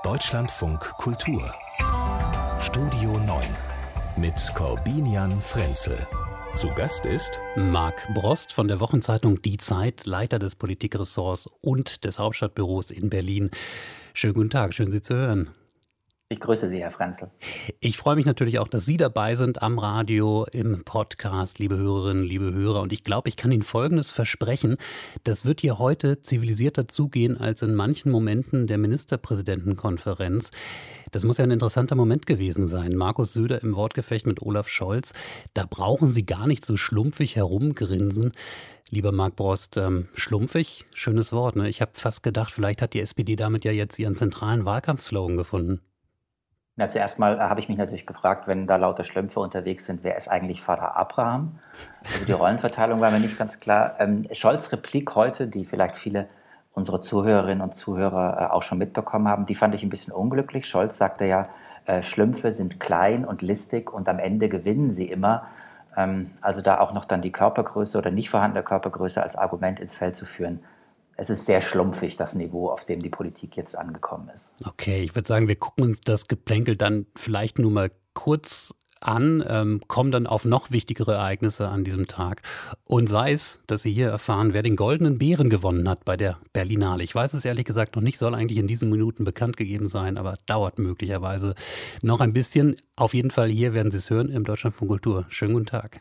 Deutschlandfunk Kultur Studio 9 mit Corbinian Frenzel. Zu Gast ist Marc Brost von der Wochenzeitung Die Zeit, Leiter des Politikressorts und des Hauptstadtbüros in Berlin. Schönen guten Tag, schön Sie zu hören. Ich grüße Sie, Herr Frenzel. Ich freue mich natürlich auch, dass Sie dabei sind am Radio, im Podcast, liebe Hörerinnen, liebe Hörer. Und ich glaube, ich kann Ihnen Folgendes versprechen. Das wird hier heute zivilisierter zugehen als in manchen Momenten der Ministerpräsidentenkonferenz. Das muss ja ein interessanter Moment gewesen sein. Markus Söder im Wortgefecht mit Olaf Scholz. Da brauchen Sie gar nicht so schlumpfig herumgrinsen. Lieber Marc Brost, schlumpfig, schönes Wort, ne? Ich habe fast gedacht, vielleicht hat die SPD damit ja jetzt ihren zentralen Wahlkampfslogan gefunden. Ja, zuerst mal habe ich mich natürlich gefragt, wenn da lauter Schlümpfe unterwegs sind, wer ist eigentlich Vater Abraham? Also die Rollenverteilung war mir nicht ganz klar. Scholz' Replik heute, die vielleicht viele unserer Zuhörerinnen und Zuhörer auch schon mitbekommen haben, die fand ich ein bisschen unglücklich. Scholz sagte ja, Schlümpfe sind klein und listig und am Ende gewinnen sie immer. Also da auch noch dann die Körpergröße oder nicht vorhandene Körpergröße als Argument ins Feld zu führen. Es ist sehr schlumpfig, das Niveau, auf dem die Politik jetzt angekommen ist. Okay, ich würde sagen, wir gucken uns das Geplänkel dann vielleicht nur mal kurz an, kommen dann auf noch wichtigere Ereignisse an diesem Tag. Und sei es, dass Sie hier erfahren, wer den Goldenen Bären gewonnen hat bei der Berlinale. Ich weiß es ehrlich gesagt noch nicht, soll eigentlich in diesen Minuten bekannt gegeben sein, aber dauert möglicherweise noch ein bisschen. Auf jeden Fall hier werden Sie es hören im Deutschlandfunk Kultur. Schönen guten Tag.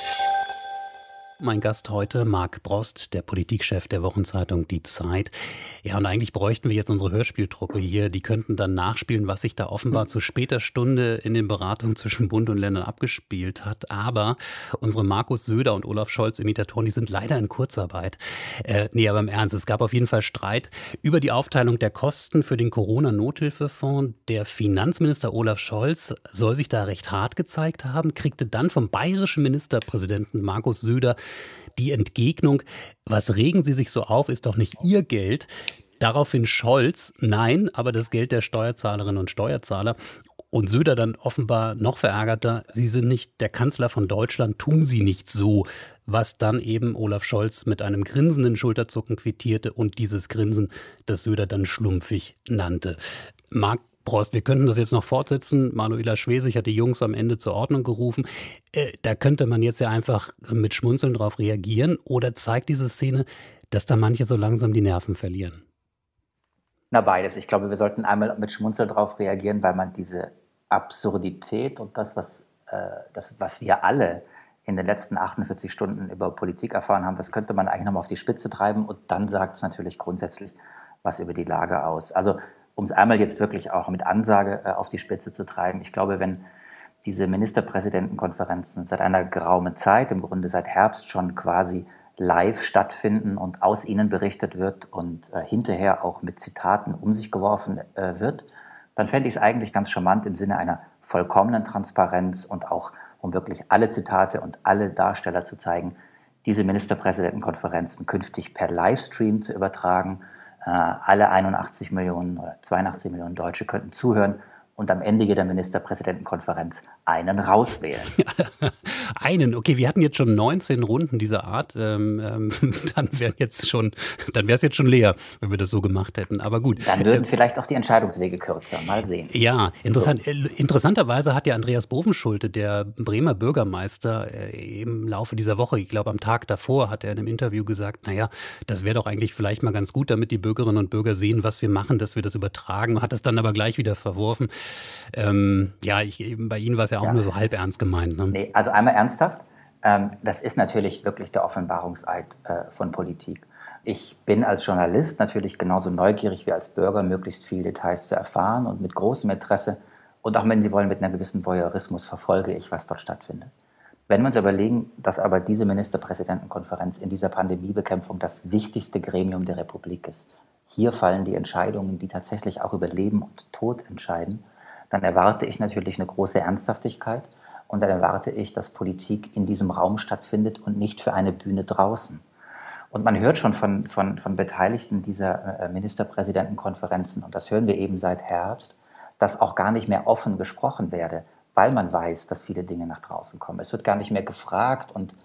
Mein Gast heute, Marc Brost, der Politikchef der Wochenzeitung Die Zeit. Ja, und eigentlich bräuchten wir jetzt unsere Hörspieltruppe hier. Die könnten dann nachspielen, was sich da offenbar zu später Stunde in den Beratungen zwischen Bund und Ländern abgespielt hat. Aber unsere Markus Söder und Olaf Scholz Imitatoren, die sind leider in Kurzarbeit. Aber im Ernst, es gab auf jeden Fall Streit über die Aufteilung der Kosten für den Corona-Nothilfefonds. Der Finanzminister Olaf Scholz soll sich da recht hart gezeigt haben, kriegte dann vom bayerischen Ministerpräsidenten Markus Söder die Entgegnung, was regen Sie sich so auf, ist doch nicht Ihr Geld. Daraufhin Scholz, nein, aber das Geld der Steuerzahlerinnen und Steuerzahler. Und Söder dann offenbar noch verärgerter, Sie sind nicht der Kanzler von Deutschland, tun Sie nicht so. Was dann eben Olaf Scholz mit einem grinsenden Schulterzucken quittierte und dieses Grinsen, das Söder dann schlumpfig nannte. Marc Brost, wir könnten das jetzt noch fortsetzen. Manuela Schwesig hat die Jungs am Ende zur Ordnung gerufen. Da könnte man jetzt ja einfach mit Schmunzeln drauf reagieren. Oder zeigt diese Szene, dass da manche so langsam die Nerven verlieren? Na, beides. Ich glaube, wir sollten einmal mit Schmunzeln drauf reagieren, weil man diese Absurdität und das, was wir alle in den letzten 48 Stunden über Politik erfahren haben, das könnte man eigentlich nochmal auf die Spitze treiben. Und dann sagt es natürlich grundsätzlich was über die Lage aus. Also um es einmal jetzt wirklich auch mit Ansage auf die Spitze zu treiben. Ich glaube, wenn diese Ministerpräsidentenkonferenzen seit einer geraumen Zeit, im Grunde seit Herbst schon quasi live stattfinden und aus ihnen berichtet wird und hinterher auch mit Zitaten um sich geworfen wird, dann fände ich es eigentlich ganz charmant im Sinne einer vollkommenen Transparenz und auch, um wirklich alle Zitate und alle Darsteller zu zeigen, diese Ministerpräsidentenkonferenzen künftig per Livestream zu übertragen. Alle 81 Millionen oder 82 Millionen Deutsche könnten zuhören und am Ende jeder Ministerpräsidentenkonferenz einen rauswählen. Einen, okay, wir hatten jetzt schon 19 Runden dieser Art, dann wäre es jetzt schon leer, wenn wir das so gemacht hätten, aber gut. Dann würden vielleicht auch die Entscheidungswege kürzer, mal sehen. Ja, interessanterweise hat ja Andreas Bovenschulte, der Bremer Bürgermeister, im Laufe dieser Woche, ich glaube am Tag davor, hat er in einem Interview gesagt, naja, das wäre doch eigentlich vielleicht mal ganz gut, damit die Bürgerinnen und Bürger sehen, was wir machen, dass wir das übertragen, hat es dann aber gleich wieder verworfen. Bei Ihnen war es ja auch nur so halb ernst gemeint. Ne? Nee, also einmal ernsthaft, das ist natürlich wirklich der Offenbarungseid von Politik. Ich bin als Journalist natürlich genauso neugierig wie als Bürger, möglichst viele Details zu erfahren und mit großem Interesse und auch, wenn Sie wollen, mit einer gewissen Voyeurismus verfolge ich, was dort stattfindet. Wenn wir uns überlegen, dass aber diese Ministerpräsidentenkonferenz in dieser Pandemiebekämpfung das wichtigste Gremium der Republik ist, hier fallen die Entscheidungen, die tatsächlich auch über Leben und Tod entscheiden, dann erwarte ich natürlich eine große Ernsthaftigkeit und dann erwarte ich, dass Politik in diesem Raum stattfindet und nicht für eine Bühne draußen. Und man hört schon von Beteiligten dieser Ministerpräsidentenkonferenzen, und das hören wir eben seit Herbst, dass auch gar nicht mehr offen gesprochen werde, weil man weiß, dass viele Dinge nach draußen kommen. Es wird gar nicht mehr gefragt und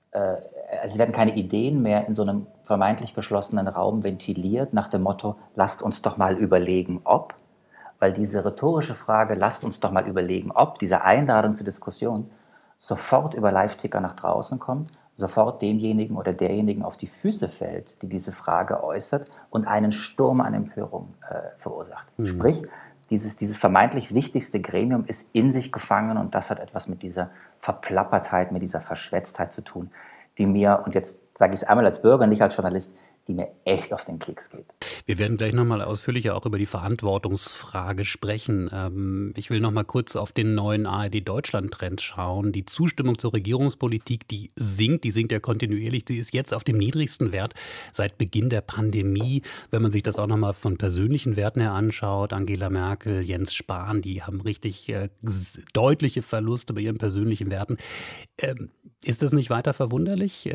es werden keine Ideen mehr in so einem vermeintlich geschlossenen Raum ventiliert nach dem Motto, lasst uns doch mal überlegen, ob. weil diese rhetorische Frage, lasst uns doch mal überlegen, ob diese Einladung zur Diskussion sofort über Live-Ticker nach draußen kommt, sofort demjenigen oder derjenigen auf die Füße fällt, die diese Frage äußert und einen Sturm an Empörung verursacht. Sprich, dieses vermeintlich wichtigste Gremium ist in sich gefangen und das hat etwas mit dieser Verplappertheit, mit dieser Verschwätztheit zu tun, die mir, und jetzt sage ich es einmal als Bürger, nicht als Journalist, die mir echt auf den Keks geht. Wir werden gleich nochmal ausführlicher auch über die Verantwortungsfrage sprechen. Ich will nochmal kurz auf den neuen ARD-Deutschland-Trend schauen. Die Zustimmung zur Regierungspolitik, die sinkt ja kontinuierlich. Sie ist jetzt auf dem niedrigsten Wert seit Beginn der Pandemie. Wenn man sich das auch nochmal von persönlichen Werten her anschaut, Angela Merkel, Jens Spahn, die haben richtig deutliche Verluste bei ihren persönlichen Werten. Ist das nicht weiter verwunderlich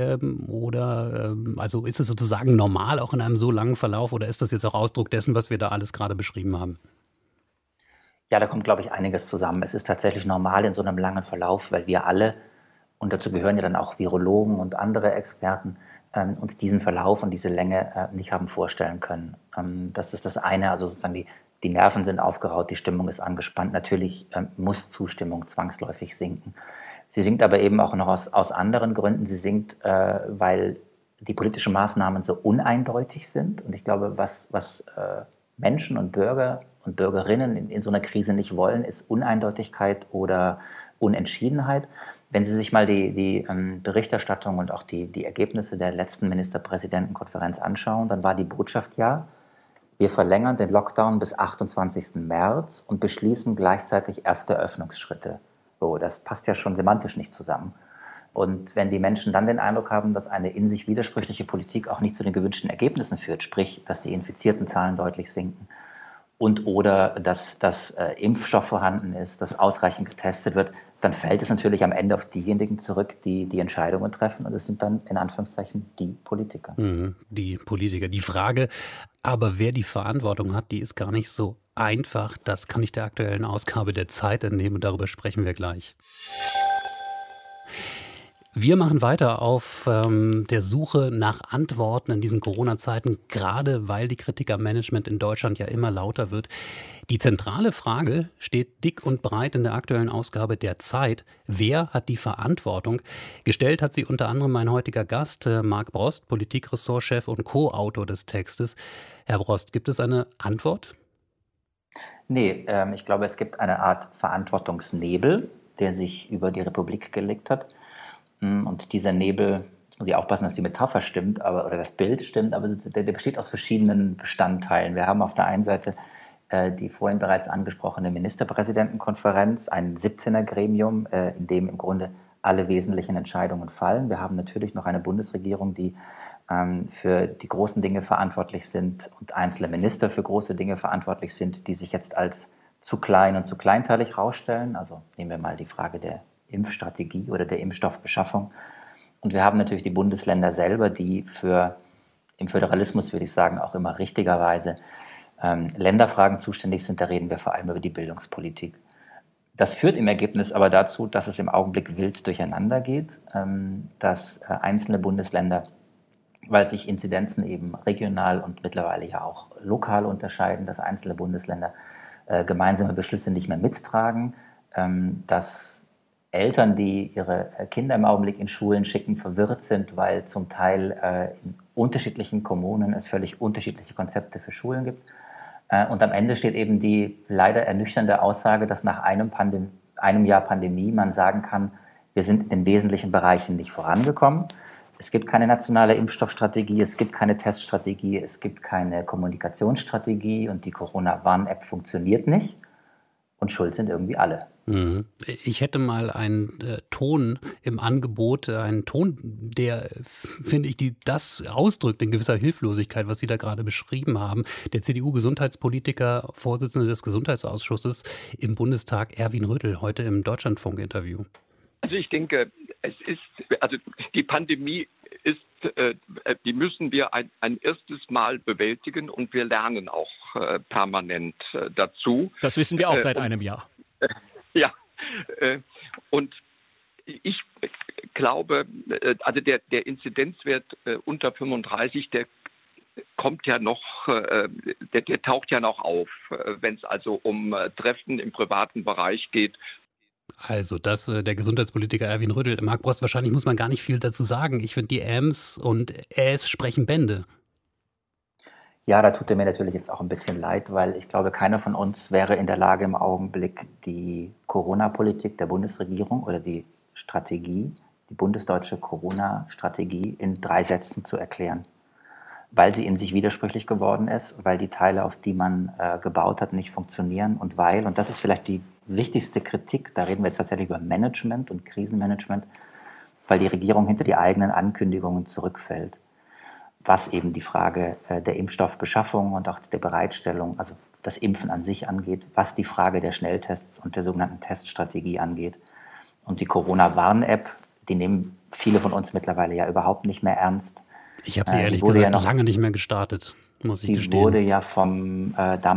also ist es sozusagen normal auch in einem so langen Verlauf oder ist das jetzt auch Ausdruck dessen, was wir da alles gerade beschrieben haben? Ja, da kommt, glaube ich, einiges zusammen. Es ist tatsächlich normal in so einem langen Verlauf, weil wir alle, und dazu gehören ja dann auch Virologen und andere Experten, uns diesen Verlauf und diese Länge nicht haben vorstellen können. Das ist das eine, also sozusagen die Nerven sind aufgeraut, die Stimmung ist angespannt. Natürlich muss Zustimmung zwangsläufig sinken. Sie sinkt aber eben auch noch aus anderen Gründen. Sie sinkt, weil die politischen Maßnahmen so uneindeutig sind. Und ich glaube, was Menschen und Bürger und Bürgerinnen in so einer Krise nicht wollen, ist Uneindeutigkeit oder Unentschiedenheit. Wenn Sie sich mal die Berichterstattung und auch die Ergebnisse der letzten Ministerpräsidentenkonferenz anschauen, dann war die Botschaft ja, wir verlängern den Lockdown bis 28. März und beschließen gleichzeitig erste Öffnungsschritte. So, das passt ja schon semantisch nicht zusammen. Und wenn die Menschen dann den Eindruck haben, dass eine in sich widersprüchliche Politik auch nicht zu den gewünschten Ergebnissen führt, sprich, dass die infizierten Zahlen deutlich sinken und oder dass Impfstoff vorhanden ist, dass ausreichend getestet wird, dann fällt es natürlich am Ende auf diejenigen zurück, die die Entscheidungen treffen. Und es sind dann in Anführungszeichen die Politiker. Die Politiker. Die Frage, aber wer die Verantwortung hat, die ist gar nicht so einfach. Das kann ich der aktuellen Ausgabe der Zeit entnehmen und darüber sprechen wir gleich. Wir machen weiter auf der Suche nach Antworten in diesen Corona-Zeiten, gerade weil die Kritik am Management in Deutschland ja immer lauter wird. Die zentrale Frage steht dick und breit in der aktuellen Ausgabe der Zeit. Wer hat die Verantwortung? Gestellt hat sie unter anderem mein heutiger Gast, Marc Brost, Politikressortchef und Co-Autor des Textes. Herr Brost, gibt es eine Antwort? Nee, ich glaube, es gibt eine Art Verantwortungsnebel, der sich über die Republik gelegt hat. Und dieser Nebel, muss ich aufpassen, dass die Metapher stimmt, oder das Bild stimmt, aber der besteht aus verschiedenen Bestandteilen. Wir haben auf der einen Seite die vorhin bereits angesprochene Ministerpräsidentenkonferenz, ein 17er-Gremium, in dem im Grunde alle wesentlichen Entscheidungen fallen. Wir haben natürlich noch eine Bundesregierung, die für die großen Dinge verantwortlich sind und einzelne Minister für große Dinge verantwortlich sind, die sich jetzt als zu klein und zu kleinteilig rausstellen. Also nehmen wir mal die Frage der Impfstrategie oder der Impfstoffbeschaffung. Und wir haben natürlich die Bundesländer selber, die im Föderalismus, würde ich sagen, auch immer richtigerweise Länderfragen zuständig sind. Da reden wir vor allem über die Bildungspolitik. Das führt im Ergebnis aber dazu, dass es im Augenblick wild durcheinander geht, dass einzelne Bundesländer, weil sich Inzidenzen eben regional und mittlerweile ja auch lokal unterscheiden, dass einzelne Bundesländer gemeinsame Beschlüsse nicht mehr mittragen, dass Eltern, die ihre Kinder im Augenblick in Schulen schicken, verwirrt sind, weil zum Teil in unterschiedlichen Kommunen es völlig unterschiedliche Konzepte für Schulen gibt. Und am Ende steht eben die leider ernüchternde Aussage, dass nach einem Jahr Pandemie man sagen kann, wir sind in den wesentlichen Bereichen nicht vorangekommen. Es gibt keine nationale Impfstoffstrategie, es gibt keine Teststrategie, es gibt keine Kommunikationsstrategie und die Corona-Warn-App funktioniert nicht. Und schuld sind irgendwie alle. Ich hätte mal einen Ton im Angebot, einen Ton, der, finde ich, das ausdrückt in gewisser Hilflosigkeit, was Sie da gerade beschrieben haben. Der CDU-Gesundheitspolitiker, Vorsitzende des Gesundheitsausschusses im Bundestag, Erwin Rötl, heute im Deutschlandfunk-Interview. Also ich denke, die Pandemie die müssen wir ein erstes Mal bewältigen und wir lernen auch permanent dazu. Das wissen wir auch seit einem Jahr. Ja, und ich glaube, also der Inzidenzwert unter 35, der kommt ja noch, der taucht ja noch auf, wenn es also um Treffen im privaten Bereich geht. Also, dass der Gesundheitspolitiker Erwin Rüttel, Marc Brost, wahrscheinlich muss man gar nicht viel dazu sagen. Ich finde, die Äms und Äs sprechen Bände. Ja, da tut er mir natürlich jetzt auch ein bisschen leid, weil ich glaube, keiner von uns wäre in der Lage, im Augenblick die Corona-Politik der Bundesregierung oder die Strategie, die bundesdeutsche Corona-Strategie in 3 Sätzen zu erklären, weil sie in sich widersprüchlich geworden ist, weil die Teile, auf die man gebaut hat, nicht funktionieren und das ist vielleicht die wichtigste Kritik, da reden wir jetzt tatsächlich über Management und Krisenmanagement, weil die Regierung hinter die eigenen Ankündigungen zurückfällt, was eben die Frage der Impfstoffbeschaffung und auch der Bereitstellung, also das Impfen an sich angeht, was die Frage der Schnelltests und der sogenannten Teststrategie angeht. Und die Corona-Warn-App, die nehmen viele von uns mittlerweile ja überhaupt nicht mehr ernst. Ich habe sie ehrlich gesagt lange nicht mehr gestartet, muss ich gestehen. Die wurde ja vom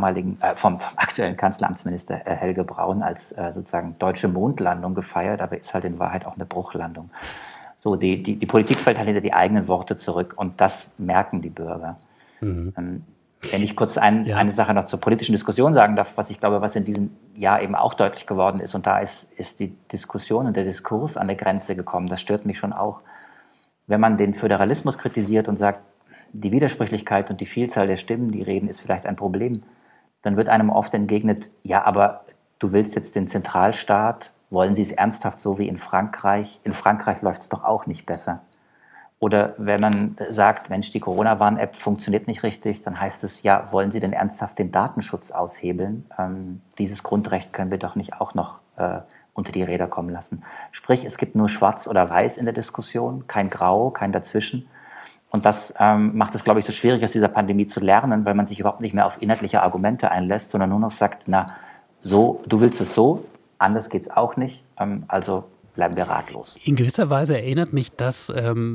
vom aktuellen Kanzleramtsminister Helge Braun als sozusagen deutsche Mondlandung gefeiert, aber ist halt in Wahrheit auch eine Bruchlandung. So, die Politik fällt halt hinter die eigenen Worte zurück und das merken die Bürger. Wenn ich kurz eine Sache noch zur politischen Diskussion sagen darf, was ich glaube, was in diesem Jahr eben auch deutlich geworden ist, und da ist die Diskussion und der Diskurs an der Grenze gekommen, das stört mich schon auch. Wenn man den Föderalismus kritisiert und sagt, die Widersprüchlichkeit und die Vielzahl der Stimmen, die reden, ist vielleicht ein Problem, dann wird einem oft entgegnet, ja, aber du willst jetzt den Zentralstaat, wollen Sie es ernsthaft so wie in Frankreich? In Frankreich läuft es doch auch nicht besser. Oder wenn man sagt, Mensch, die Corona-Warn-App funktioniert nicht richtig, dann heißt es, ja, wollen Sie denn ernsthaft den Datenschutz aushebeln? Dieses Grundrecht können wir doch nicht auch noch unter die Räder kommen lassen. Sprich, es gibt nur Schwarz oder Weiß in der Diskussion, kein Grau, kein Dazwischen. Und das macht es, glaube ich, so schwierig, aus dieser Pandemie zu lernen, weil man sich überhaupt nicht mehr auf inhaltliche Argumente einlässt, sondern nur noch sagt, na, so, du willst es so, anders geht's auch nicht, also bleiben wir ratlos. In gewisser Weise erinnert mich das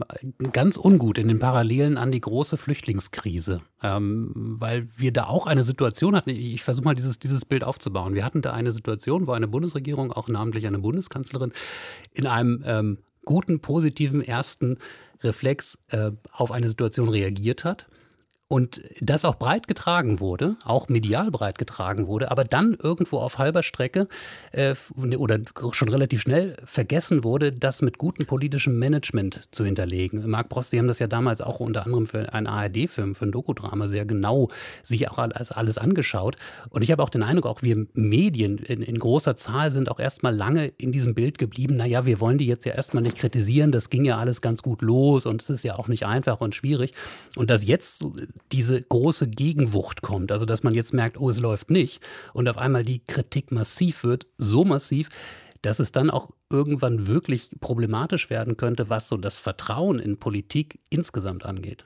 ganz ungut in den Parallelen an die große Flüchtlingskrise, weil wir da auch eine Situation hatten, ich versuche mal dieses Bild aufzubauen. Wir hatten da eine Situation, wo eine Bundesregierung, auch namentlich eine Bundeskanzlerin, in einem guten, positiven ersten Reflex auf eine Situation reagiert hat. Und das auch breit getragen wurde, auch medial breit getragen wurde, aber dann irgendwo auf halber Strecke oder schon relativ schnell vergessen wurde, das mit gutem politischem Management zu hinterlegen. Marc Brost, Sie haben das ja damals auch unter anderem für einen ARD-Film, für ein Dokudrama sehr genau sich auch alles angeschaut. Und ich habe auch den Eindruck, auch wir Medien in großer Zahl sind auch erstmal lange in diesem Bild geblieben, naja, wir wollen die jetzt ja erstmal nicht kritisieren, das ging ja alles ganz gut los und es ist ja auch nicht einfach und schwierig. Und dass jetzt diese große Gegenwucht kommt, also dass man jetzt merkt, oh, es läuft nicht und auf einmal die Kritik massiv wird, so massiv, dass es dann auch irgendwann wirklich problematisch werden könnte, was so das Vertrauen in Politik insgesamt angeht.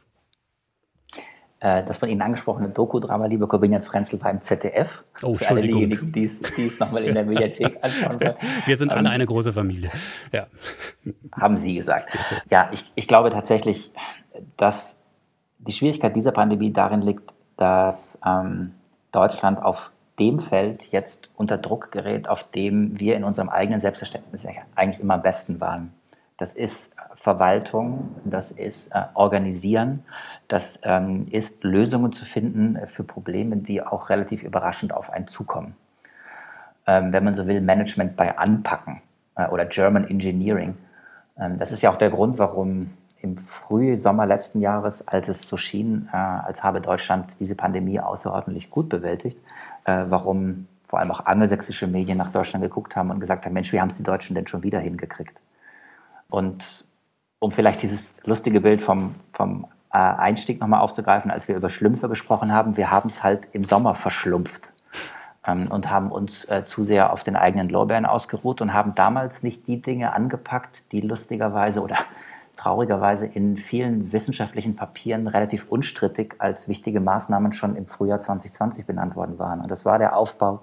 Das von Ihnen angesprochene Dokudrama, liebe Corbinian Frenzel, war im ZDF. Oh, für alle diejenigen, die es nochmal in der Mediathek anschauen wollen. Wir sind alle eine große Familie. Ja. Haben Sie gesagt. Ja, ich glaube tatsächlich, dass die Schwierigkeit dieser Pandemie darin liegt, dass Deutschland auf dem Feld jetzt unter Druck gerät, auf dem wir in unserem eigenen Selbstverständnis eigentlich immer am besten waren. Das ist Verwaltung, das ist Organisieren, das ist Lösungen zu finden für Probleme, die auch relativ überraschend auf einen zukommen. Wenn man so will, Management bei Anpacken oder German Engineering. Das ist ja auch der Grund, warum im Frühsommer letzten Jahres, als es so schien, als habe Deutschland diese Pandemie außerordentlich gut bewältigt, warum vor allem auch angelsächsische Medien nach Deutschland geguckt haben und gesagt haben, Mensch, wie haben es die Deutschen denn schon wieder hingekriegt? Und um vielleicht dieses lustige Bild vom Einstieg nochmal aufzugreifen, als wir über Schlümpfe gesprochen haben, wir haben es halt im Sommer verschlumpft und haben uns zu sehr auf den eigenen Lorbeeren ausgeruht und haben damals nicht die Dinge angepackt, die lustigerweise oder traurigerweise in vielen wissenschaftlichen Papieren relativ unstrittig als wichtige Maßnahmen schon im Frühjahr 2020 benannt worden waren. Und das war der Aufbau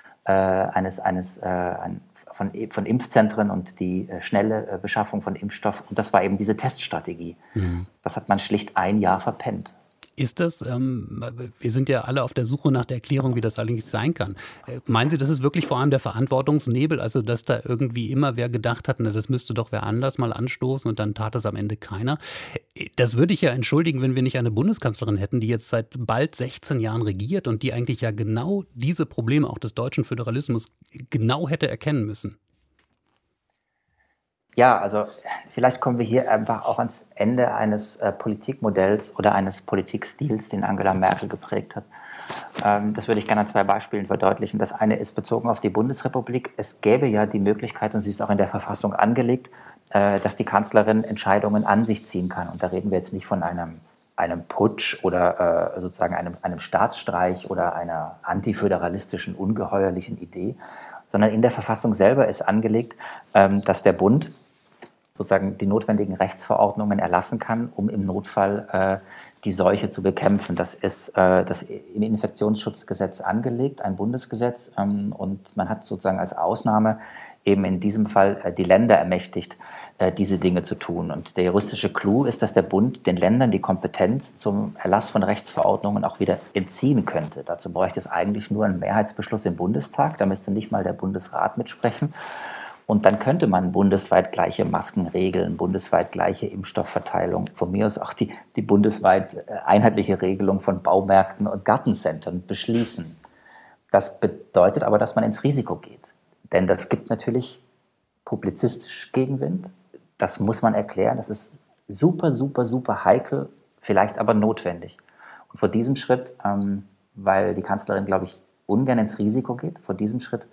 von Impfzentren und die schnelle Beschaffung von Impfstoff. Und das war eben diese Teststrategie. Das hat man schlicht ein Jahr verpennt. Ist das, wir sind ja alle auf der Suche nach der Erklärung, wie das eigentlich sein kann. Meinen Sie, das ist wirklich vor allem der Verantwortungsnebel, also dass da irgendwie immer wer gedacht hat, na, das müsste doch wer anders mal anstoßen und dann tat es am Ende keiner? Das würde ich ja entschuldigen, wenn wir nicht eine Bundeskanzlerin hätten, die jetzt seit bald 16 Jahren regiert und die eigentlich ja genau diese Probleme auch des deutschen Föderalismus genau hätte erkennen müssen. Ja, also vielleicht kommen wir hier einfach auch ans Ende eines Politikmodells oder eines Politikstils, den Angela Merkel geprägt hat. Das würde ich gerne an 2 Beispielen verdeutlichen. Das eine ist bezogen auf die Bundesrepublik. Es gäbe ja die Möglichkeit, und sie ist auch in der Verfassung angelegt, dass die Kanzlerin Entscheidungen an sich ziehen kann. Und da reden wir jetzt nicht von einem Putsch oder sozusagen einem Staatsstreich oder einer antiföderalistischen, ungeheuerlichen Idee, sondern in der Verfassung selber ist angelegt, dass der Bund sozusagen die notwendigen Rechtsverordnungen erlassen kann, um im Notfall die Seuche zu bekämpfen. Das ist das im Infektionsschutzgesetz angelegt, ein Bundesgesetz, und man hat sozusagen als Ausnahme eben in diesem Fall die Länder ermächtigt, diese Dinge zu tun. Und der juristische Clou ist, dass der Bund den Ländern die Kompetenz zum Erlass von Rechtsverordnungen auch wieder entziehen könnte. Dazu bräuchte es eigentlich nur einen Mehrheitsbeschluss im Bundestag, da müsste nicht mal der Bundesrat mitsprechen. Und dann könnte man bundesweit gleiche Masken regeln, bundesweit gleiche Impfstoffverteilung, von mir aus auch die bundesweit einheitliche Regelung von Baumärkten und Gartencentern beschließen. Das bedeutet aber, dass man ins Risiko geht. Denn das gibt natürlich publizistisch Gegenwind. Das muss man erklären. Das ist super, super, super heikel, vielleicht aber notwendig. Und vor diesem Schritt, weil die Kanzlerin, glaube ich, ungern ins Risiko geht, vor diesem Schritt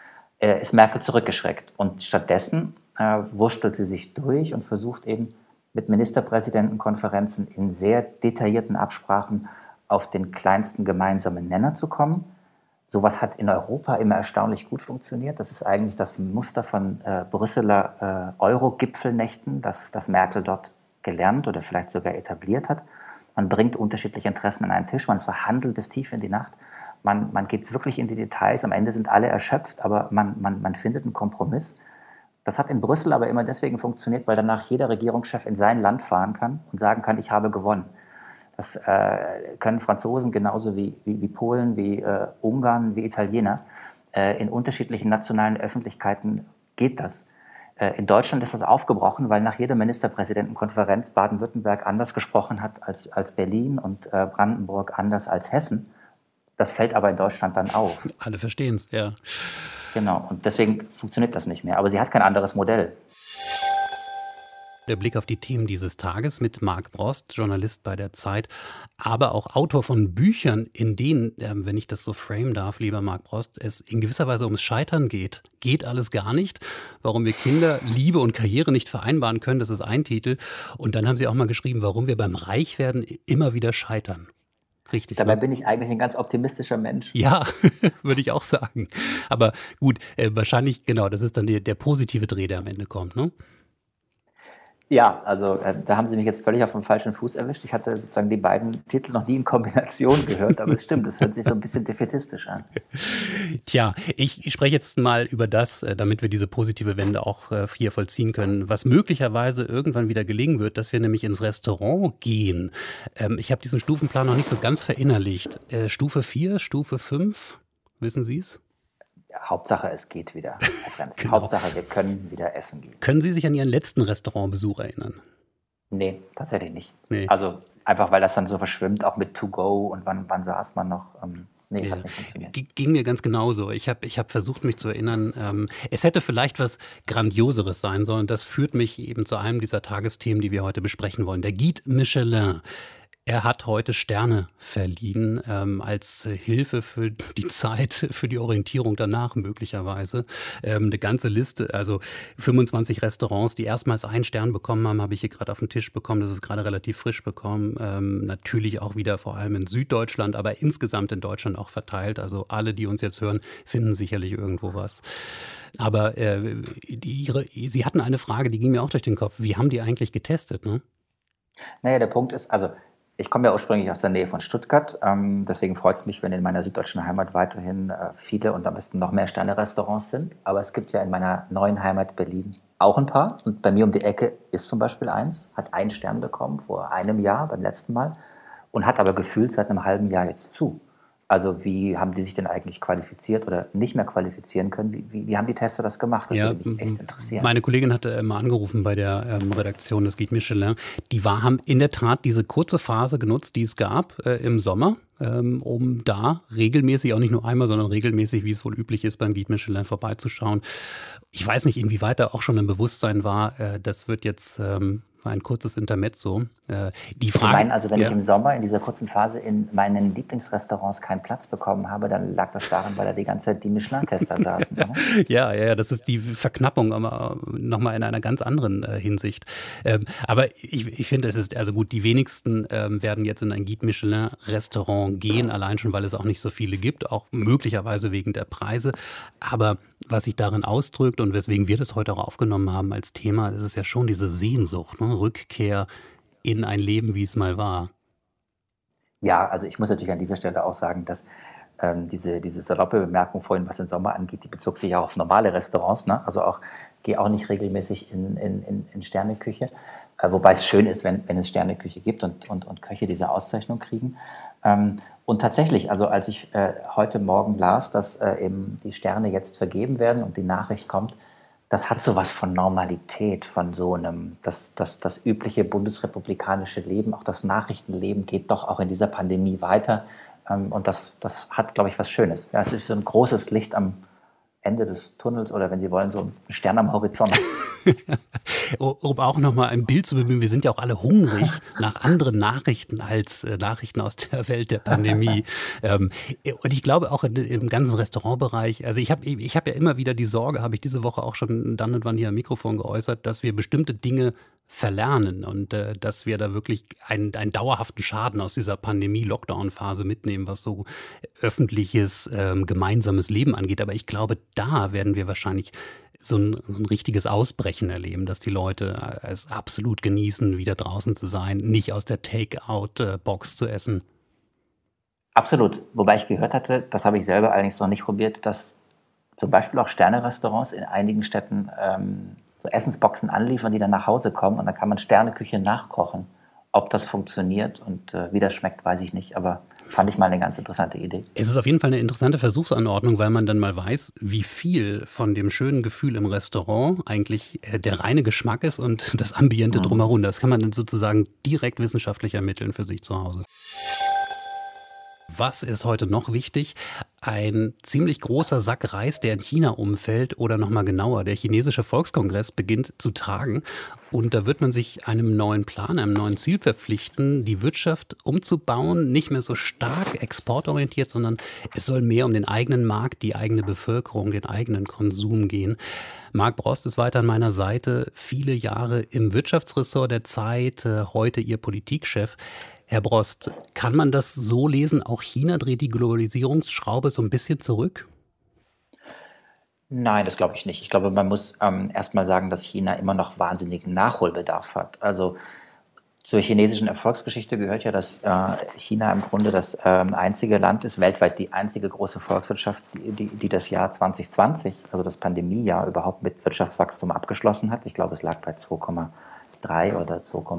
ist Merkel zurückgeschreckt. Und stattdessen wurstelt sie sich durch und versucht eben mit Ministerpräsidentenkonferenzen in sehr detaillierten Absprachen auf den kleinsten gemeinsamen Nenner zu kommen. Sowas hat in Europa immer erstaunlich gut funktioniert. Das ist eigentlich das Muster von Brüsseler Euro-Gipfelnächten, das Merkel dort gelernt oder vielleicht sogar etabliert hat. Man bringt unterschiedliche Interessen an einen Tisch, man verhandelt bis tief in die Nacht. Man geht wirklich in die Details, am Ende sind alle erschöpft, aber man findet einen Kompromiss. Das hat in Brüssel aber immer deswegen funktioniert, weil danach jeder Regierungschef in sein Land fahren kann und sagen kann, ich habe gewonnen. Das können Franzosen genauso wie Polen, wie Ungarn, wie Italiener. In unterschiedlichen nationalen Öffentlichkeiten geht das. In Deutschland ist das aufgebrochen, weil nach jeder Ministerpräsidentenkonferenz Baden-Württemberg anders gesprochen hat als Berlin und Brandenburg anders als Hessen. Das fällt aber in Deutschland dann auf. Alle verstehen es, ja. Genau, und deswegen funktioniert das nicht mehr. Aber sie hat kein anderes Modell. Der Blick auf die Themen dieses Tages mit Marc Brost, Journalist bei der Zeit, aber auch Autor von Büchern, in denen, wenn ich das so framen darf, lieber Marc Brost, es in gewisser Weise ums Scheitern geht. Geht alles gar nicht? Warum wir Kinder, Liebe und Karriere nicht vereinbaren können, das ist ein Titel. Und dann haben Sie auch mal geschrieben, warum wir beim Reichwerden immer wieder scheitern. Richtig, Dabei ne? bin ich eigentlich ein ganz optimistischer Mensch. Ja, würde ich auch sagen. Aber gut, wahrscheinlich, genau, das ist dann der positive Dreh, der am Ende kommt, ne? Ja, also da haben Sie mich jetzt völlig auf dem falschen Fuß erwischt. Ich hatte sozusagen die beiden Titel noch nie in Kombination gehört, aber es stimmt, es hört sich so ein bisschen defaitistisch an. Tja, ich spreche jetzt mal über das, damit wir diese positive Wende auch hier vollziehen können, was möglicherweise irgendwann wieder gelingen wird, dass wir nämlich ins Restaurant gehen. Ich habe diesen Stufenplan noch nicht so ganz verinnerlicht. Stufe 4, Stufe 5, wissen Sie es? Ja, Hauptsache, es geht wieder, Herr Frenzel. Genau. Hauptsache, wir können wieder essen gehen. Können Sie sich an Ihren letzten Restaurantbesuch erinnern? Nee, tatsächlich nicht. Nee. Also einfach, weil das dann so verschwimmt, auch mit To-Go und wann saß man noch. Nee, Ja. hat nicht funktioniert. Ging mir ganz genauso. Ich hab versucht, mich zu erinnern. Es hätte vielleicht was Grandioseres sein sollen. Das führt mich eben zu einem dieser Tagesthemen, die wir heute besprechen wollen. Der Guide Michelin. Er hat heute Sterne verliehen, als Hilfe für die Zeit, für die Orientierung danach möglicherweise. Eine ganze Liste, also 25 Restaurants, die erstmals einen Stern bekommen haben, habe ich hier gerade auf den Tisch bekommen. Das ist gerade relativ frisch bekommen. Natürlich auch wieder vor allem in Süddeutschland, aber insgesamt in Deutschland auch verteilt. Also alle, die uns jetzt hören, finden sicherlich irgendwo was. Aber Sie hatten eine Frage, die ging mir auch durch den Kopf. Wie haben die eigentlich getestet, ne? Naja, der Punkt ist, also ich komme ja ursprünglich aus der Nähe von Stuttgart, deswegen freut es mich, wenn in meiner süddeutschen Heimat weiterhin viele und am besten noch mehr Sterne-Restaurants sind. Aber es gibt ja in meiner neuen Heimat Berlin auch ein paar. Und bei mir um die Ecke ist zum Beispiel eins, hat einen Stern bekommen vor einem Jahr, beim letzten Mal. und hat aber gefühlt seit einem halben Jahr jetzt zu. Also wie haben die sich denn eigentlich qualifiziert oder nicht mehr qualifizieren können? Wie haben die Tester das gemacht? Das würde mich echt interessieren. Meine Kollegin hatte mal angerufen bei der Redaktion des Guide Michelin. Die haben in der Tat diese kurze Phase genutzt, die es gab im Sommer, um da regelmäßig, auch nicht nur einmal, sondern regelmäßig, wie es wohl üblich ist, beim Guide Michelin vorbeizuschauen. Ich weiß nicht, inwieweit da auch schon ein Bewusstsein war, das wird jetzt ein kurzes Intermezzo. Die Frage, Sie meinen also, wenn ich im Sommer in dieser kurzen Phase in meinen Lieblingsrestaurants keinen Platz bekommen habe, dann lag das daran, weil da die ganze Zeit die Michelin-Tester saßen, oder? Ja, das ist die Verknappung, aber nochmal in einer ganz anderen Hinsicht. Aber ich finde, es ist, also gut, die wenigsten werden jetzt in ein Guide Michelin-Restaurant gehen, allein schon, weil es auch nicht so viele gibt, auch möglicherweise wegen der Preise. Aber was sich darin ausdrückt und weswegen wir das heute auch aufgenommen haben als Thema, das ist ja schon diese Sehnsucht, ne? Rückkehr in ein Leben, wie es mal war. Ja, also ich muss natürlich an dieser Stelle auch sagen, dass diese saloppe Bemerkung vorhin, was den Sommer angeht, die bezog sich auch auf normale Restaurants. Ne? Also gehe auch nicht regelmäßig in Sterneküche. Wobei es schön ist, wenn es Sterneküche gibt und Köche diese Auszeichnung kriegen. Und tatsächlich, also als ich heute Morgen las, dass eben die Sterne jetzt vergeben werden und die Nachricht kommt, das hat sowas von Normalität, von so einem, das übliche bundesrepublikanische Leben, auch das Nachrichtenleben geht doch auch in dieser Pandemie weiter. Und das hat, glaube ich, was Schönes. Ja, es ist so ein großes Licht am Ende des Tunnels oder, wenn Sie wollen, so ein Stern am Horizont. Um auch nochmal ein Bild zu bemühen, wir sind ja auch alle hungrig nach anderen Nachrichten als Nachrichten aus der Welt der Pandemie. Und ich glaube auch im ganzen Restaurantbereich, also ich hab ja immer wieder die Sorge, habe ich diese Woche auch schon dann und wann hier am Mikrofon geäußert, dass wir bestimmte Dinge verlernen und dass wir da wirklich einen dauerhaften Schaden aus dieser Pandemie-Lockdown-Phase mitnehmen, was so öffentliches, gemeinsames Leben angeht. Aber ich glaube, da werden wir wahrscheinlich so ein richtiges Ausbrechen erleben, dass die Leute es absolut genießen, wieder draußen zu sein, nicht aus der Take-out-Box zu essen. Absolut. Wobei ich gehört hatte, das habe ich selber allerdings noch nicht probiert, dass zum Beispiel auch Sterne-Restaurants in einigen Städten so Essensboxen anliefern, die dann nach Hause kommen und dann kann man Sterneküche nachkochen. Ob das funktioniert und wie das schmeckt, weiß ich nicht, aber fand ich mal eine ganz interessante Idee. Es ist auf jeden Fall eine interessante Versuchsanordnung, weil man dann mal weiß, wie viel von dem schönen Gefühl im Restaurant eigentlich der reine Geschmack ist und das Ambiente drumherum. Das kann man dann sozusagen direkt wissenschaftlich ermitteln für sich zu Hause. Was ist heute noch wichtig? Ein ziemlich großer Sack Reis, der in China umfällt, oder nochmal genauer, der chinesische Volkskongress beginnt zu tagen. Und da wird man sich einem neuen Plan, einem neuen Ziel verpflichten, die Wirtschaft umzubauen, nicht mehr so stark exportorientiert, sondern es soll mehr um den eigenen Markt, die eigene Bevölkerung, den eigenen Konsum gehen. Marc Brost ist weiter an meiner Seite, viele Jahre im Wirtschaftsressort der Zeit, heute Ihr Politikchef. Herr Brost, kann man das so lesen, auch China dreht die Globalisierungsschraube so ein bisschen zurück? Nein, das glaube ich nicht. Ich glaube, man muss erst mal sagen, dass China immer noch wahnsinnigen Nachholbedarf hat. Also zur chinesischen Erfolgsgeschichte gehört ja, dass China im Grunde das einzige Land ist, weltweit die einzige große Volkswirtschaft, die das Jahr 2020, also das Pandemiejahr, überhaupt mit Wirtschaftswachstum abgeschlossen hat. Ich glaube, es lag bei 2,3 oder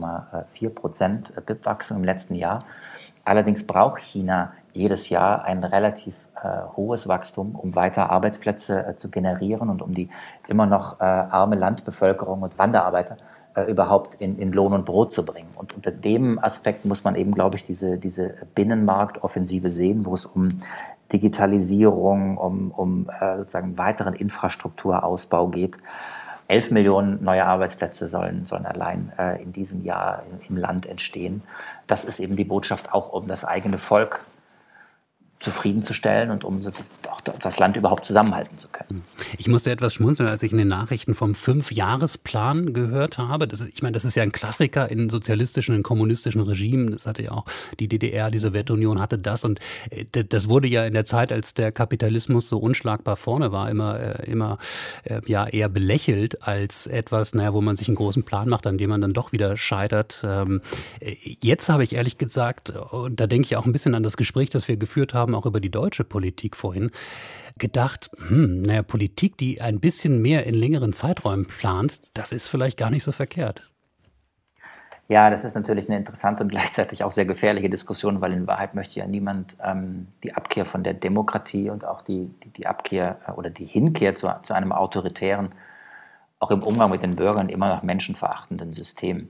2,4% BIP-Wachstum im letzten Jahr. Allerdings braucht China jedes Jahr ein relativ hohes Wachstum, um weiter Arbeitsplätze zu generieren und um die immer noch arme Landbevölkerung und Wanderarbeiter überhaupt in Lohn und Brot zu bringen. Und unter dem Aspekt muss man eben, glaube ich, diese Binnenmarktoffensive sehen, wo es um Digitalisierung, um sozusagen weiteren Infrastrukturausbau geht. 11 Millionen neue Arbeitsplätze sollen allein in diesem Jahr im Land entstehen. Das ist eben die Botschaft auch, um das eigene Volk zufriedenzustellen und um auch das Land überhaupt zusammenhalten zu können. Ich musste etwas schmunzeln, als ich in den Nachrichten vom 5-Jahres-Plan gehört habe. Ich meine, das ist ja ein Klassiker in sozialistischen, in kommunistischen Regimen. Das hatte ja auch die DDR, die Sowjetunion hatte das. Und das wurde ja in der Zeit, als der Kapitalismus so unschlagbar vorne war, immer eher belächelt als etwas, wo man sich einen großen Plan macht, an dem man dann doch wieder scheitert. Jetzt habe ich ehrlich gesagt, und da denke ich auch ein bisschen an das Gespräch, das wir geführt haben, auch über die deutsche Politik vorhin, gedacht, Politik, die ein bisschen mehr in längeren Zeiträumen plant, das ist vielleicht gar nicht so verkehrt. Ja, das ist natürlich eine interessante und gleichzeitig auch sehr gefährliche Diskussion, weil in Wahrheit möchte ja niemand die Abkehr von der Demokratie und auch die Abkehr oder die Hinkehr zu einem autoritären, auch im Umgang mit den Bürgern immer noch menschenverachtenden System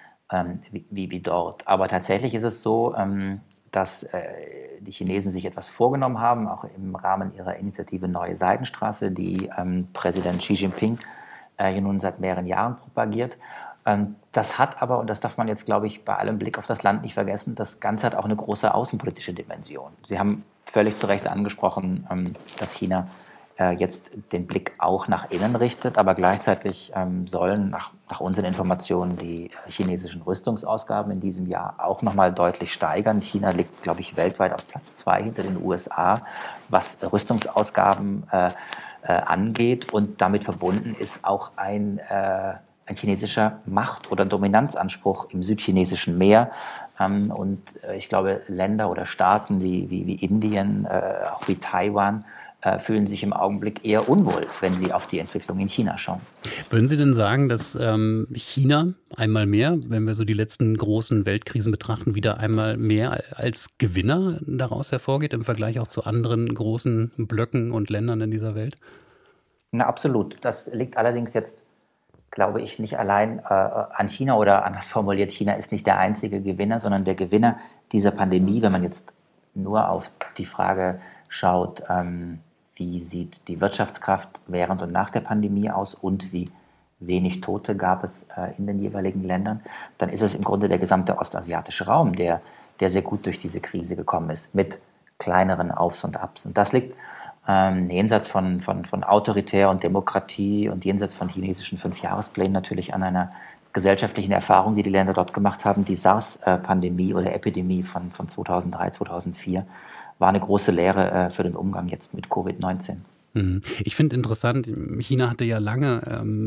wie dort. Aber tatsächlich ist es so, dass die Chinesen sich etwas vorgenommen haben, auch im Rahmen ihrer Initiative Neue Seidenstraße, die Präsident Xi Jinping hier nun seit mehreren Jahren propagiert. Das hat aber, und das darf man jetzt, glaube ich, bei allem Blick auf das Land nicht vergessen, das Ganze hat auch eine große außenpolitische Dimension. Sie haben völlig zu Recht angesprochen, dass China jetzt den Blick auch nach innen richtet, aber gleichzeitig sollen nach unseren Informationen die chinesischen Rüstungsausgaben in diesem Jahr auch nochmal deutlich steigern. China liegt, glaube ich, weltweit auf Platz 2 hinter den USA, was Rüstungsausgaben angeht, und damit verbunden ist auch ein chinesischer Macht- oder Dominanzanspruch im südchinesischen Meer. Und ich glaube, Länder oder Staaten wie Indien, auch wie Taiwan, fühlen sich im Augenblick eher unwohl, wenn sie auf die Entwicklung in China schauen. Würden Sie denn sagen, dass China einmal mehr, wenn wir so die letzten großen Weltkrisen betrachten, wieder einmal mehr als Gewinner daraus hervorgeht, im Vergleich auch zu anderen großen Blöcken und Ländern in dieser Welt? Na, absolut. Das liegt allerdings jetzt, glaube ich, nicht allein an China, oder anders formuliert, China ist nicht der einzige Gewinner, sondern der Gewinner dieser Pandemie, wenn man jetzt nur auf die Frage schaut, wie sieht die Wirtschaftskraft während und nach der Pandemie aus und wie wenig Tote gab es in den jeweiligen Ländern, dann ist es im Grunde der gesamte ostasiatische Raum, der sehr gut durch diese Krise gekommen ist, mit kleineren Aufs und Abs. Und das liegt jenseits von Autoritär und Demokratie und jenseits von chinesischen 5-Jahresplänen natürlich an einer gesellschaftlichen Erfahrung, die Länder dort gemacht haben. Die SARS-Pandemie oder Epidemie von 2003, 2004 war eine große Lehre für den Umgang jetzt mit Covid-19. Ich finde interessant, China hatte ja lange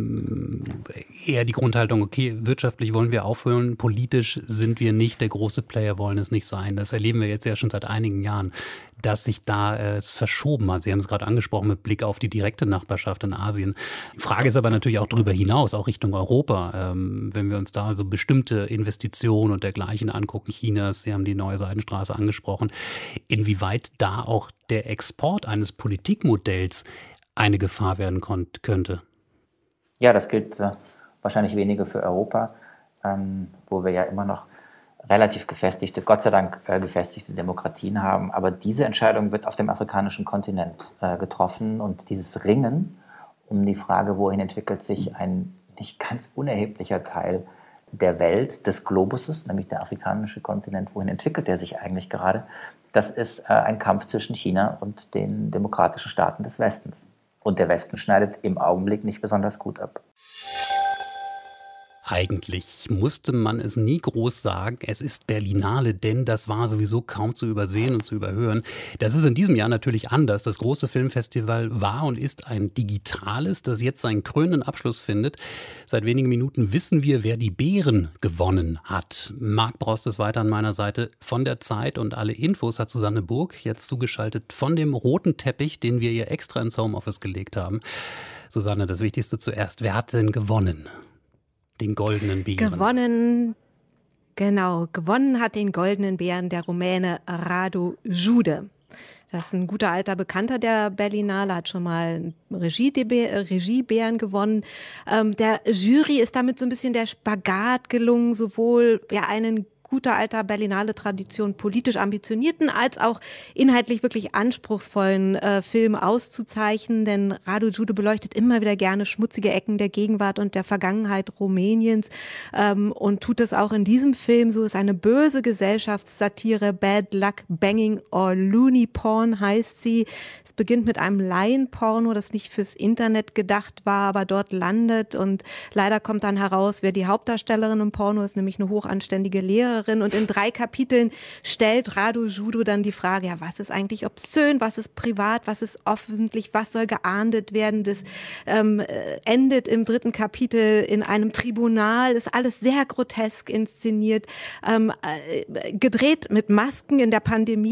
eher die Grundhaltung, okay, wirtschaftlich wollen wir aufhören, politisch sind wir nicht der große Player, wollen es nicht sein. Das erleben wir jetzt ja schon seit einigen Jahren, dass sich da verschoben hat. Sie haben es gerade angesprochen mit Blick auf die direkte Nachbarschaft in Asien. Die Frage ist aber natürlich auch darüber hinaus, auch Richtung Europa. Wenn wir uns da so bestimmte Investitionen und dergleichen angucken, Chinas, Sie haben die Neue Seidenstraße angesprochen, inwieweit da auch der Export eines Politikmodells eine Gefahr werden könnte. Ja, das gilt wahrscheinlich weniger für Europa, wo wir ja immer noch relativ gefestigte, Gott sei Dank gefestigte Demokratien haben. Aber diese Entscheidung wird auf dem afrikanischen Kontinent getroffen, und dieses Ringen um die Frage, wohin entwickelt sich ein nicht ganz unerheblicher Teil der Welt, des Globuses, nämlich der afrikanische Kontinent, wohin entwickelt er sich eigentlich gerade, das ist ein Kampf zwischen China und den demokratischen Staaten des Westens. Und der Westen schneidet im Augenblick nicht besonders gut ab. Eigentlich musste man es nie groß sagen, es ist Berlinale, denn das war sowieso kaum zu übersehen und zu überhören. Das ist in diesem Jahr natürlich anders. Das große Filmfestival war und ist ein digitales, das jetzt seinen krönenden Abschluss findet. Seit wenigen Minuten wissen wir, wer die Bären gewonnen hat. Marc Brost ist weiter an meiner Seite von der Zeit, und alle Infos hat Susanne Burg jetzt zugeschaltet von dem roten Teppich, den wir ihr extra ins Homeoffice gelegt haben. Susanne, das Wichtigste zuerst. Wer hat denn gewonnen? Den goldenen Bären. Gewonnen hat den goldenen Bären der Rumäne Radu Jude. Das ist ein guter alter Bekannter der Berlinale, hat schon mal Regiebären gewonnen. Der Jury ist damit so ein bisschen der Spagat gelungen, sowohl einen guter alter Berlinale-Tradition politisch ambitionierten als auch inhaltlich wirklich anspruchsvollen Film auszuzeichnen, denn Radu Jude beleuchtet immer wieder gerne schmutzige Ecken der Gegenwart und der Vergangenheit Rumäniens und tut es auch in diesem Film. So ist eine böse Gesellschaftssatire, Bad Luck Banging or Loony Porn heißt sie. Es beginnt mit einem Laienporno, das nicht fürs Internet gedacht war, aber dort landet, und leider kommt dann heraus, wer die Hauptdarstellerin im Porno ist, nämlich eine hochanständige Lehrerin. Und in 3 Kapiteln stellt Radu Jude dann die Frage, was ist eigentlich obszön, was ist privat, was ist öffentlich, was soll geahndet werden. Das endet im 3. Kapitel in einem Tribunal, ist alles sehr grotesk inszeniert, gedreht mit Masken in der Pandemie,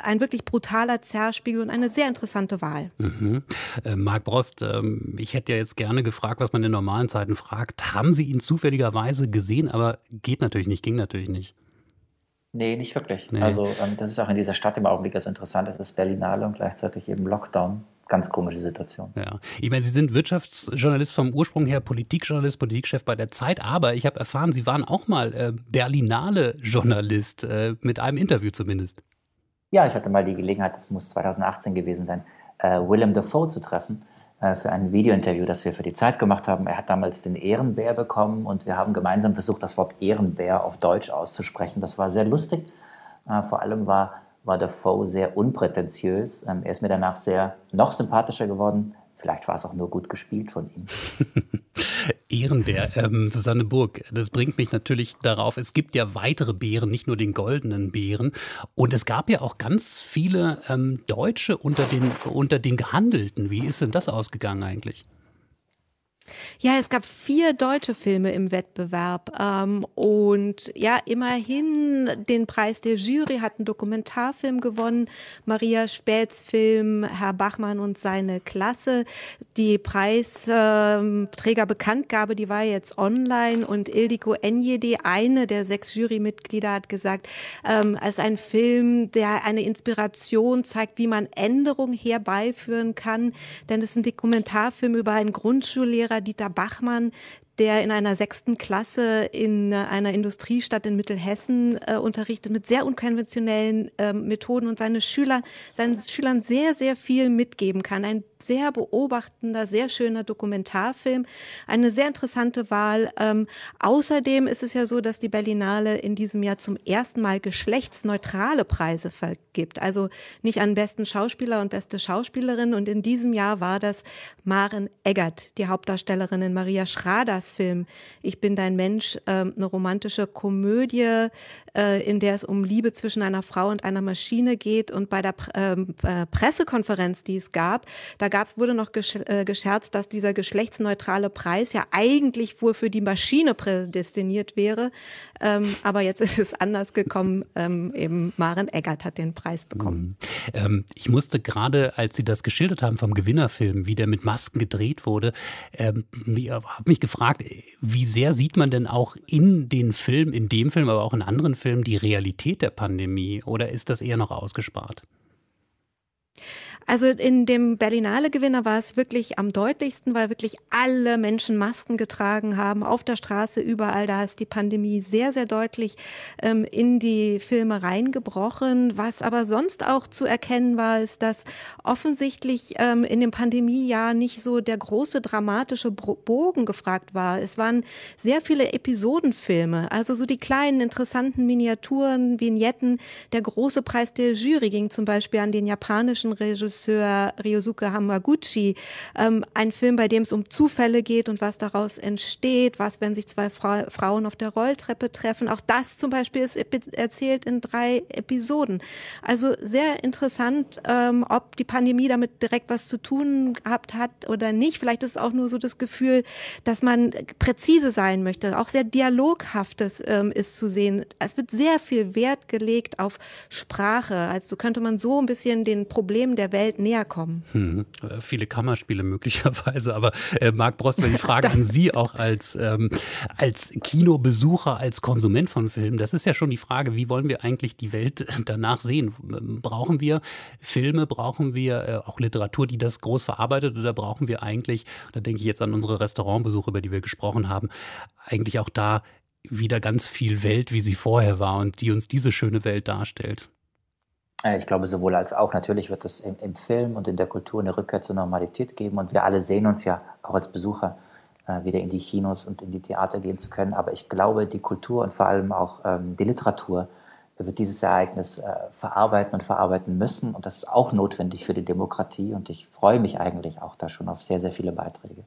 ein wirklich brutaler Zerspiegel und eine sehr interessante Wahl. Marc Brost, ich hätte ja jetzt gerne gefragt, was man in normalen Zeiten fragt. Haben Sie ihn zufälligerweise gesehen? Aber ging natürlich nicht. Nee, nicht wirklich. Nee. Also das ist auch in dieser Stadt im Augenblick so interessant. Es ist Berlinale und gleichzeitig eben Lockdown. Ganz komische Situation. Ja, ich meine, Sie sind Wirtschaftsjournalist vom Ursprung her, Politikjournalist, Politikchef bei der Zeit, aber ich habe erfahren, Sie waren auch mal Berlinale-Journalist, mit einem Interview zumindest. Ja, ich hatte mal die Gelegenheit, das muss 2018 gewesen sein, Willem Dafoe zu treffen für ein Videointerview, das wir für die Zeit gemacht haben. Er hat damals den Ehrenbär bekommen und wir haben gemeinsam versucht, das Wort Ehrenbär auf Deutsch auszusprechen. Das war sehr lustig. Vor allem war Dafoe sehr unprätentiös. Er ist mir danach noch sympathischer geworden. Vielleicht war es auch nur gut gespielt von ihm. Ehrenbär, Susanne Burg, das bringt mich natürlich darauf, es gibt ja weitere Bären, nicht nur den goldenen Bären. Und es gab ja auch ganz viele Deutsche unter den Gehandelten. Wie ist denn das ausgegangen eigentlich? Ja, es gab 4 deutsche Filme im Wettbewerb und ja, immerhin den Preis der Jury hat ein Dokumentarfilm gewonnen, Maria Späths Film Herr Bachmann und seine Klasse. Die Preisträgerbekanntgabe, die war jetzt online und Ildiko Enjedi, eine der 6 Jurymitglieder, hat gesagt, als ein Film, der eine Inspiration zeigt, wie man Änderungen herbeiführen kann, denn es ist ein Dokumentarfilm über einen Grundschullehrer, Dieter Bachmann, der in einer 6. Klasse in einer Industriestadt in Mittelhessen unterrichtet mit sehr unkonventionellen Methoden und seinen Schülern sehr, sehr viel mitgeben kann. Ein sehr beobachtender, sehr schöner Dokumentarfilm, eine sehr interessante Wahl. Außerdem ist es ja so, dass die Berlinale in diesem Jahr zum ersten Mal geschlechtsneutrale Preise vergibt. Also nicht an besten Schauspieler und beste Schauspielerin. Und in diesem Jahr war das Maren Eggert, die Hauptdarstellerin in Maria Schraders Film Ich bin dein Mensch, eine romantische Komödie, in der es um Liebe zwischen einer Frau und einer Maschine geht. Und bei der Pressekonferenz, die es gab, wurde noch gescherzt, dass dieser geschlechtsneutrale Preis ja eigentlich wohl für die Maschine prädestiniert wäre. Aber jetzt ist es anders gekommen. Eben Maren Eggert hat den Preis bekommen. Ich musste gerade, als Sie das geschildert haben vom Gewinnerfilm, wie der mit Masken gedreht wurde, habe mich gefragt, wie sehr sieht man denn auch in dem Film, aber auch in anderen Filmen, die Realität der Pandemie? Oder ist das eher noch ausgespart? Also in dem Berlinale-Gewinner war es wirklich am deutlichsten, weil wirklich alle Menschen Masken getragen haben, auf der Straße, überall. Da ist die Pandemie sehr, sehr deutlich in die Filme reingebrochen. Was aber sonst auch zu erkennen war, ist, dass offensichtlich in dem Pandemiejahr nicht so der große dramatische Bogen gefragt war. Es waren sehr viele Episodenfilme, also so die kleinen, interessanten Miniaturen, Vignetten. Der große Preis der Jury ging zum Beispiel an den japanischen Regisseur Ryosuke Hamaguchi, ein Film, bei dem es um Zufälle geht und was daraus entsteht, was, wenn sich 2 Frauen auf der Rolltreppe treffen. Auch das zum Beispiel ist erzählt in 3 Episoden. Also sehr interessant, ob die Pandemie damit direkt was zu tun gehabt hat oder nicht. Vielleicht ist es auch nur so das Gefühl, dass man präzise sein möchte. Auch sehr Dialoghaftes ist zu sehen. Es wird sehr viel Wert gelegt auf Sprache. Also könnte man so ein bisschen den Problemen der Welt näher kommen. Viele Kammerspiele möglicherweise, aber Marc Brost, die Frage an Sie auch als Kinobesucher, als Konsument von Filmen, das ist ja schon die Frage, wie wollen wir eigentlich die Welt danach sehen? Brauchen wir Filme, brauchen wir auch Literatur, die das groß verarbeitet, oder brauchen wir eigentlich, da denke ich jetzt an unsere Restaurantbesuche, über die wir gesprochen haben, eigentlich auch da wieder ganz viel Welt, wie sie vorher war und die uns diese schöne Welt darstellt? Ich glaube, sowohl als auch. Natürlich wird es im Film und in der Kultur eine Rückkehr zur Normalität geben. Und wir alle sehen uns ja auch als Besucher wieder in die Kinos und in die Theater gehen zu können. Aber ich glaube, die Kultur und vor allem auch die Literatur wird dieses Ereignis verarbeiten und verarbeiten müssen. Und das ist auch notwendig für die Demokratie. Und ich freue mich eigentlich auch da schon auf sehr, sehr viele Beiträge.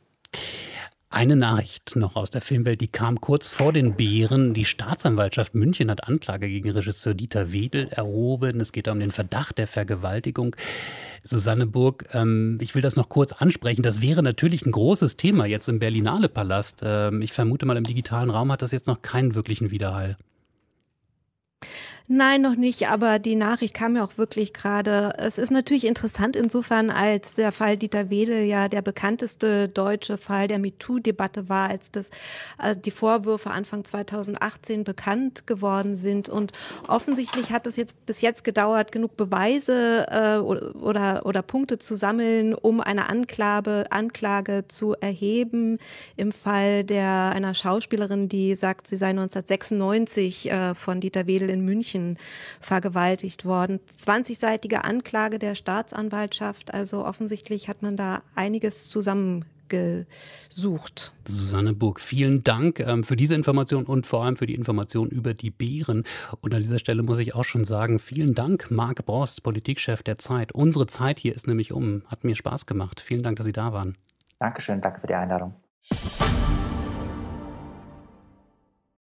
Eine Nachricht noch aus der Filmwelt, die kam kurz vor den Bären. Die Staatsanwaltschaft München hat Anklage gegen Regisseur Dieter Wedel erhoben. Es geht um den Verdacht der Vergewaltigung. Susanne Burg, ich will das noch kurz ansprechen. Das wäre natürlich ein großes Thema jetzt im Berlinale Palast. Ich vermute mal, im digitalen Raum hat das jetzt noch keinen wirklichen Widerhall. Nein, noch nicht, aber die Nachricht kam ja auch wirklich gerade. Es ist natürlich interessant insofern, als der Fall Dieter Wedel ja der bekannteste deutsche Fall der MeToo-Debatte war, als die Vorwürfe Anfang 2018 bekannt geworden sind. Und offensichtlich hat es jetzt bis jetzt gedauert, genug Beweise oder Punkte zu sammeln, um eine Anklage zu erheben im Fall einer Schauspielerin, die sagt, sie sei 1996 von Dieter Wedel in München vergewaltigt worden. 20-seitige Anklage der Staatsanwaltschaft, also offensichtlich hat man da einiges zusammengesucht. Susanne Burg, vielen Dank für diese Information und vor allem für die Information über die Bären. Und an dieser Stelle muss ich auch schon sagen, vielen Dank, Marc Brost, Politikchef der Zeit. Unsere Zeit hier ist nämlich um. Hat mir Spaß gemacht. Vielen Dank, dass Sie da waren. Dankeschön, danke für die Einladung.